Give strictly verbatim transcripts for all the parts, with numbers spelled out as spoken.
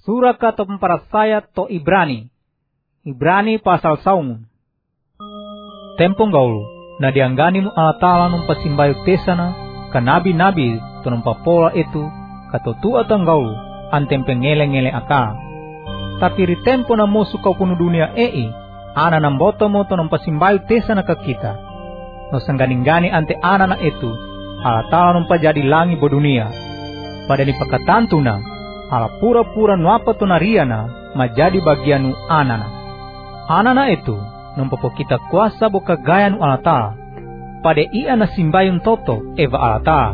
Surah kata pemparasaya to Ibrani. Ibrani pasal saungun. Tempong gaulu, na dianggani mo Allah Ta'ala nung pasimbayo tesana, ka nabi-nabi to nung papola itu, katotua tang gaulu, antem pengele-ngele aka. Tapi ri tempo na mo suka kuno dunia ei, ana nang boto mo to nung pasimbayo tesana ka kita. No sangganing-gani ante ana na itu, Allah Ta'ala nung pajadi langi bo dunia. Pada ni pakatantu na, ala pura-pura nuapa to nariana, majadi bagianu anana. Anana itu, numpapo kita kuasa boka gaya nu Allah Ta'ala. Pada ia na simbayun toto eva Allah Ta'ala.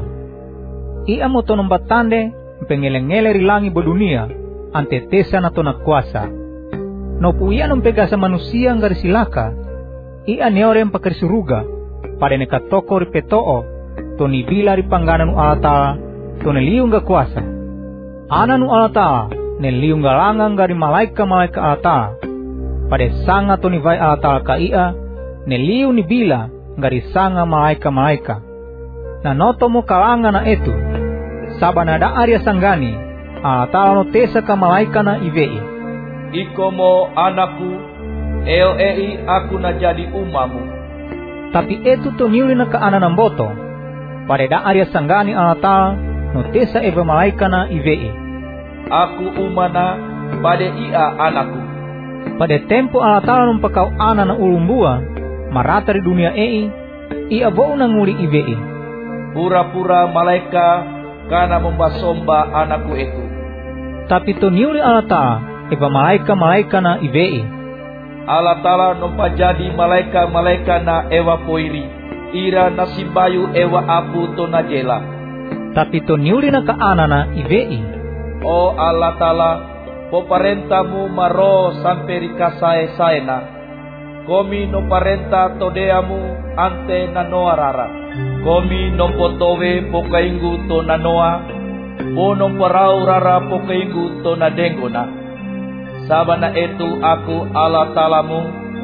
Ia mo to numbatande, pengele-ngele rilangi bo dunia, ante tesa na to na kuasa. No pu ia numpegasa manusia ngari silaka, ia neore mpakari suruga, pada nekatoko ripetoo, to nibila ripanggana nu Allah Ta'ala, to neliung ga kuasa. Ana nu Allah Ta'ala, neliung ga langang gari malaika-malaika Allah Ta'ala. Pada sanga to ni vai Allah Ta'ala ka ia, neliu ni bila ngari sanga malaika-malaika. Na noto mo kalanga na etu, sabana da arya sanggani, Allah Ta'ala no tesa ka malaika na ivei. Iko mo anakku, eo ei aku na jadi umamu. Tapi etu to niuli na ka ana namboto, pada da arya sanggani Allah Ta'ala no tesa eva malaika na ivei. Aku umana pada ia anakku. Pada tempo Allah Ta'ala numpakau ana na ulumbua, marata di dunia ei, ia bau nanguli ivei. Pura-pura malaika kana membasomba anakku itu. Tapi to niuli Allah Ta'ala, eva malaika-malaika na ivei. Allah Ta'ala numpa jadi malaika-malaika na ewa poiri, ira nasimbayu ewa apu to najela. Tapi to niuli na ka ana na ivei. O Allah Ta'ala, poparentamu maro sampai rikasae-sae na. Komi no parenta todeamu ante nanoa rara. Komi no potowe pokaingu to nanoa. O no parau rara pokaingu to nadengona. Sabana itu aku Allah Ta'alamu.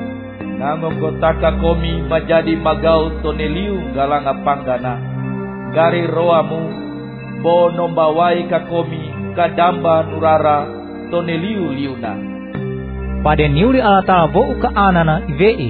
Namun kotaka komi menjadi magau to neliu galanga panggana. Gari roamu, bo nombawai ka komi kadamba nurara toneliu liuna. Pada niuli Allah Ta'ala bo ka anana ivei.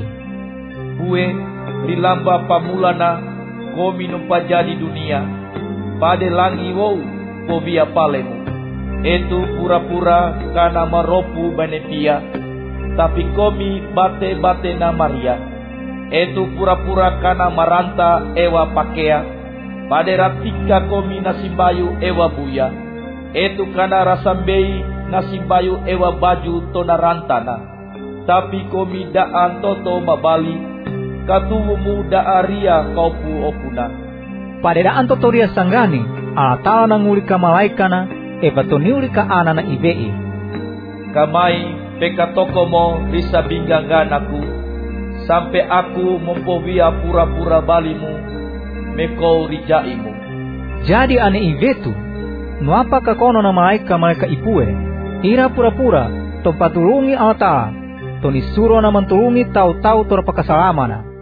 Bue dilamba pamulana komi numpa jadi dunia. Pada langi wou povia palemu. Itu pura-pura kana maropu banepia. Tapi komi bate-bate na Maria. Itu pura-pura kana maranta ewa pakea. Pada ratika komi nasimbayu ewa buya. Itu kana rasambei nasimbayu ewa baju tona rantana. Tapi komi daan toto mabali, katumu daaria kaupu opuna. Pada daan toto ria sanggani, Allah Ta'ala nanguli ka malaikana, eva to niuli ka anana ivei. Kamai pekatoko mo risa bingganganaku, sampai aku mempovia pura-pura balimu, mekau rijaimu. Jadi ane ivetu, nuapa ka kono na malaika-malaika ipue, ira pura-pura, to patulungi Allah Ta'ala, to nisuro na mantulungi tau-tau to pakasalamana.